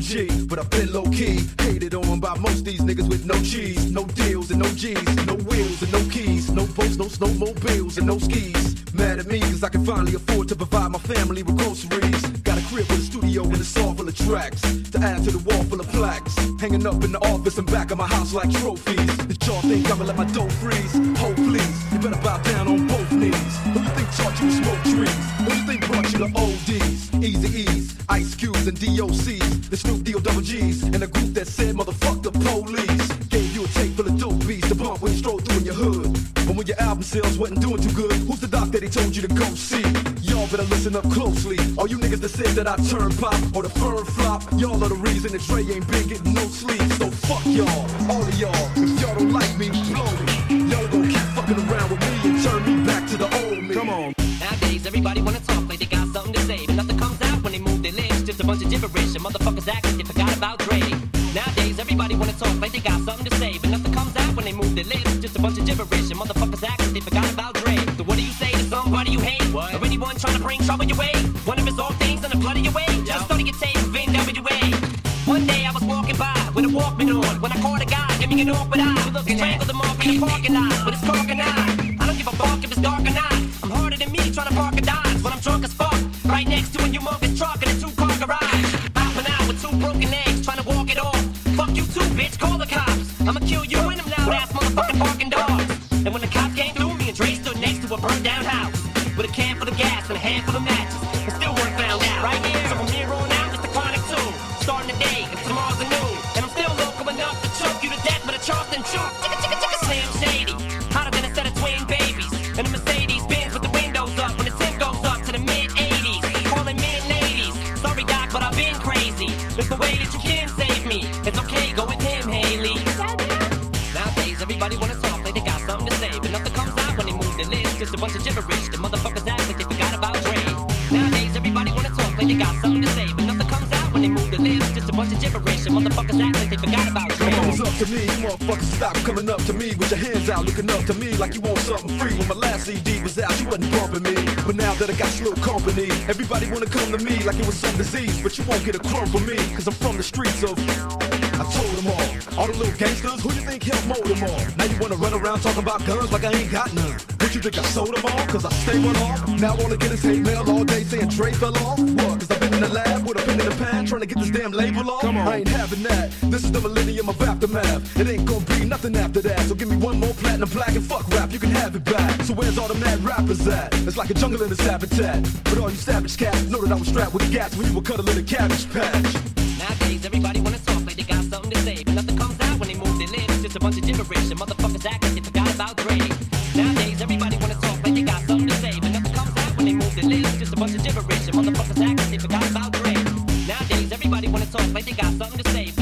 G, but I've been low key. Hated on by most these niggas with no cheese, no deals and no G's, no wheels and no keys, no boats, no snowmobiles and no skis. Mad at me cause I can finally afford to provide my family with groceries. Got a crib with a studio and a saw full of tracks to add to the wall full of plaques. Hanging up in the office and back of my house like trophies. Did y'all think I'ma let my dough freeze? Oh please, you better bow down on both knees. Who you think taught you to smoke trees? Who you think brought you to ODs, Easy E's, Ice Cubes and DOC's, the Snoop D-O double G's, and a group that said motherfuck the police. Gave you a tape full of dope beats to bump when you stroll through in your hood. But when your album sales wasn't doing too good, who's the doc that he told you to go see? Y'all better listen up closely. All you niggas that said that I turn pop or the firm flop, y'all are the reason that Dre ain't been getting no sleep. So fuck y'all, all of y'all. If y'all don't like me, blow me. Y'all gon' keep fucking around with me and turn me back to the old me. Come on. Nowadays, everybody wanna talk like they got something to say, but nothing comes out when they move their lips. Just a bunch of gibberish and motherfuckers act like they forgot about Dre. Nowadays, everybody wanna talk like they got something to say, but nothing comes out when they move their lips. Just a bunch of gibberish and motherfuckers act like they forgot about Dre. So what do you say to somebody you hate? What? Or anyone trying to bring trouble your way? One of his old things on the blood of your way? Just study your tape of NWA. One day I was walking by with a Walkman on when I caught a guy, give me an awkward eye. Strangled him off in the parking lot with his corking eye. I don't give a fuck if it's dark or not. I'm harder than me trying to park a Dodge when I'm drunk as fuck. Right next to a humongous truck in a two-car garage. Hopping out with two broken legs trying to walk it off. Fuck you too, bitch, call the cops. I'ma kill you and them loud-ass motherfucking barking dogs. And when the cops came through, me and Dre stood next to a burned-down house with a can full of gas and a handful of matches. And still weren't found out. Right here, so from here on out, it's the Chronic 2. Starting the day, and tomorrow's a noon. And I'm still local enough to choke you to death with a Charleston chew. Slim Shady, hotter than a set of twin babies. And a Mercedes Benz with the windows up when the temp goes up to the mid-80s. Calling mid-ladies, sorry doc, but I've been crazy. There's the way that you can save me. It's okay, go with him, Haley. Nowadays, everybody wanna talk like they got something to say, but nothing comes out when they move their lips. Just a bunch of gibberish, the motherfuckers act like they forgot about Dre. Nowadays, everybody wanna talk like they got something to say, but nothing comes out when they move their lips. Just a bunch of gibberish, and motherfuckers act like they forgot about Dre. It's up to me, you motherfuckers stop coming up to me with your hands out, looking up to me like you want something free. When my last CD was out, you wasn't bumping me, but now that I got slow company, everybody wanna come to me like it was some disease, but you won't get a crumb from me, cause I'm from the streets of... I told them all the little gangsters, who you think helped mold them all? Now you wanna run around talking about guns like I ain't got none. What you think I sold them all? Cause I stay one off. Now all I get is hate mail all day saying Dre fell off. What? Cause I've been in the lab with a pen in the pan trying to get this damn label off. Come on. I ain't having that. This is the millennium of aftermath. It ain't gonna be nothing after that. So give me one more platinum plaque and fuck rap, you can have it back. So where's all the mad rappers at? It's like a jungle in its habitat. But all you savage cats know that I was strapped with gas when you were cuddling a cabbage patch. Nowadays, everybody wanna talk like they got something to say, but nothing comes out when they move their lips. Just a bunch of gibberish, and motherfuckers act like they forgot about Dre. Nowadays, everybody wanna talk like they got something to say, but nothing comes out when they move their lips. Just a bunch of gibberish, and motherfuckers act like they forgot about Dre. Nowadays, everybody wanna talk like they got something to say,